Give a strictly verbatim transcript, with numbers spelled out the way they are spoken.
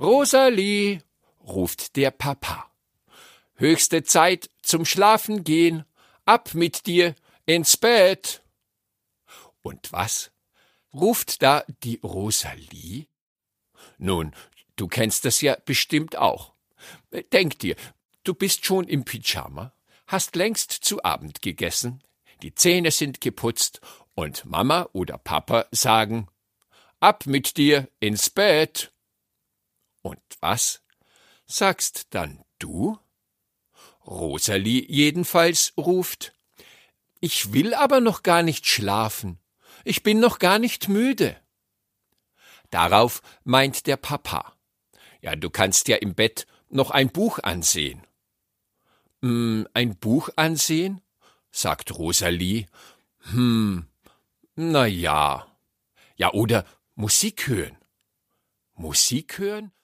Rosalie, ruft der Papa. Höchste Zeit zum Schlafen gehen, ab mit dir ins Bett. Und was? Ruft da die Rosalie? Nun, du kennst das ja bestimmt auch. Denk dir, du bist schon im Pyjama, hast längst zu Abend gegessen, die Zähne sind geputzt und Mama oder Papa sagen, ab mit dir ins Bett. Und was sagst dann du? Rosalie jedenfalls ruft, ich will aber noch gar nicht schlafen, ich bin noch gar nicht müde. Darauf meint der Papa, ja, du kannst ja im Bett noch ein Buch ansehen. Hm, ein Buch ansehen? Sagt Rosalie. Hm, na ja. Ja, oder Musik hören. Musik hören?